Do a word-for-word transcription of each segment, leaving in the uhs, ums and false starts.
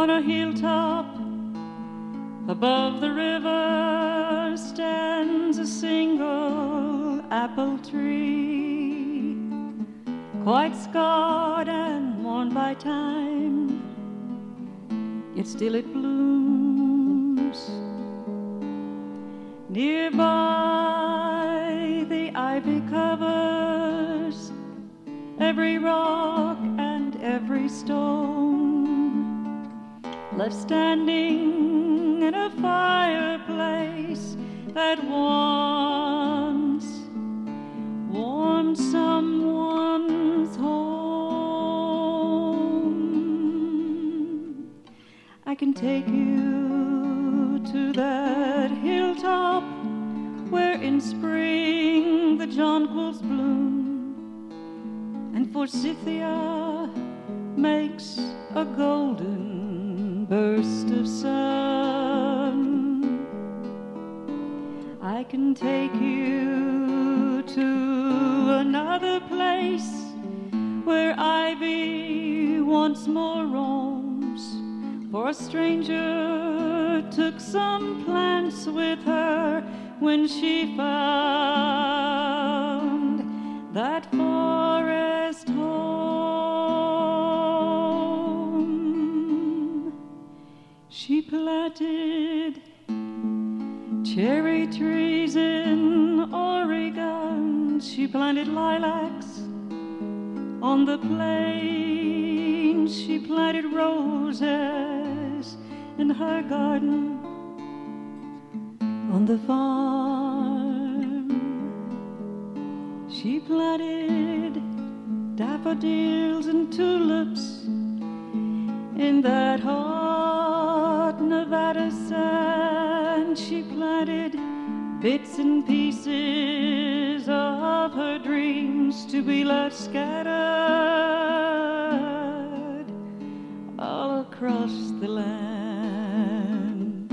on a hilltop above the river stands a single apple tree, quite scarred and worn by time, yet still it blooms. Nearby the ivy covers every rock and every stone, left standing in a fireplace that once warmed someone's home. I can take you to that hilltop where in spring the jonquils bloom and forsythia makes a golden burst of sun. I can take you to another place where ivy once more roams, for a stranger took some plants with her when she found that forest home. She planted cherry trees in Oregon. She planted lilacs on the plain. She planted roses in her garden on the farm. She planted daffodils and tulips in that hot Nevada sand. She planted bits and pieces of her dreams to be left scattered all across the land.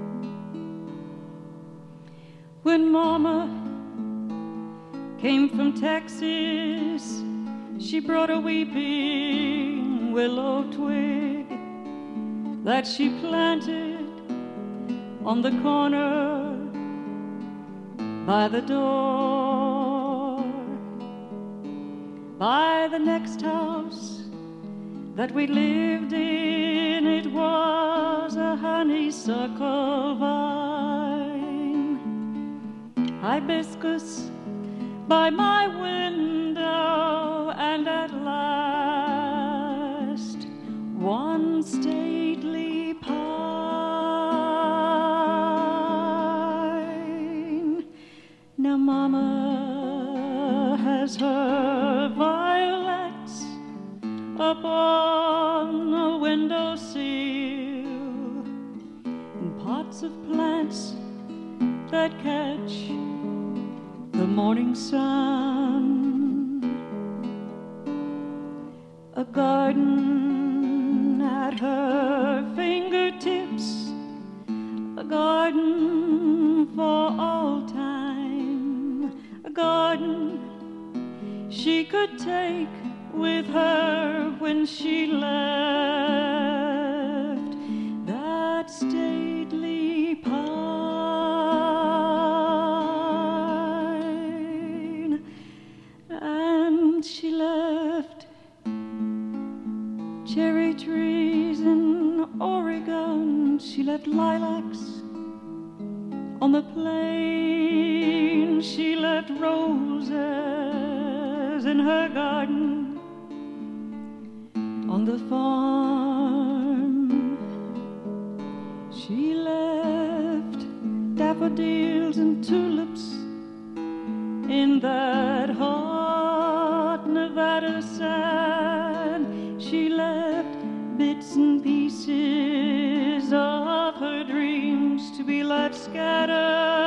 When Mama came from Texas, she brought a weeping willow twig that she planted on the corner by the door. By the next house that we lived in, it was a honeysuckle vine. Hibiscus by my window, and at last one stately pine. Now Mama has her violets upon a windowsill, and pots of plants that catch the morning sun. A garden at her fingertips, a garden for all time, a garden she could take with her when she left that stately pine. And she left cherry trees in Oregon. She left lilacs on the plain. She left roses in her garden on the farm. She left daffodils and tulips in that hot Nevada sand. She left bits and pieces of her dreams to be left scattered